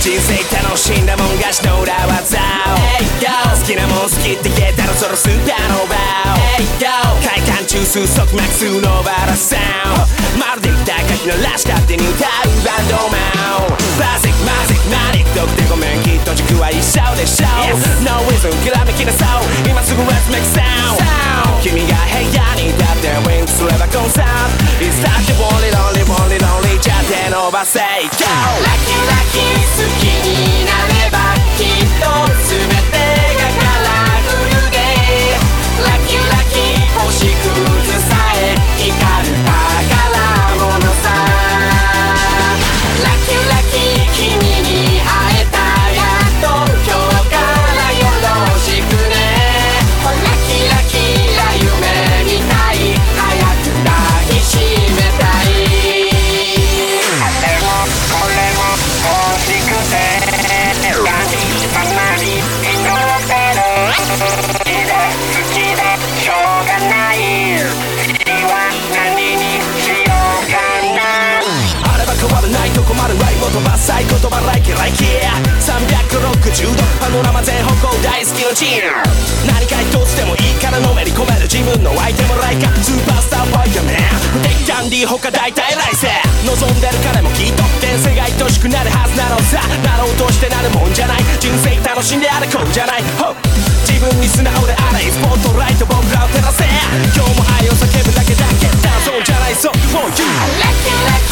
人生楽しんだもん勝ちの裏技を好きなもん好きって言えたらそのスーパーノーバー快感中枢速マックスのバラサウンドまるで歌い書きのらし勝手に歌うバンドマンバージックマジックマニックドクでごめんきっと軸は一緒でしょ No reason きらめきなそう今すぐ Let's make sound 君が部屋に立ってウィンクすればコンサート It's not the lonely lonely lonely lonely じゃ手伸ばせ Go ラッキーラッキー好きになればきっと全てがカラフルでラッキーラッキー星屑さえ光る宝物さラッキーラッキー君に会えたやっと今日からよろしくねラッキーラッキーな夢みたい早く抱きしめたいあれもこれも欲しくてたまに祈ってる好きでしょうがない次は何にしようかなあれば変わらないと困るライブ飛ばさい言葉like it like it 360度パノラマ全方向大好きのチーム何か一つでもいいからのめり込める自分の相手もライカスーパースターファイヤーマンデッキャンディー他大体来世望んでる彼もきっと現世が愛しくなるはずなのさなろうとしてなるもんじゃない人生楽しんで歩こうじゃない自分に素直であれスポットライト僕らを照らせ今日も愛を叫ぶだけだけダンソンじゃないそう For you ラッキーラッ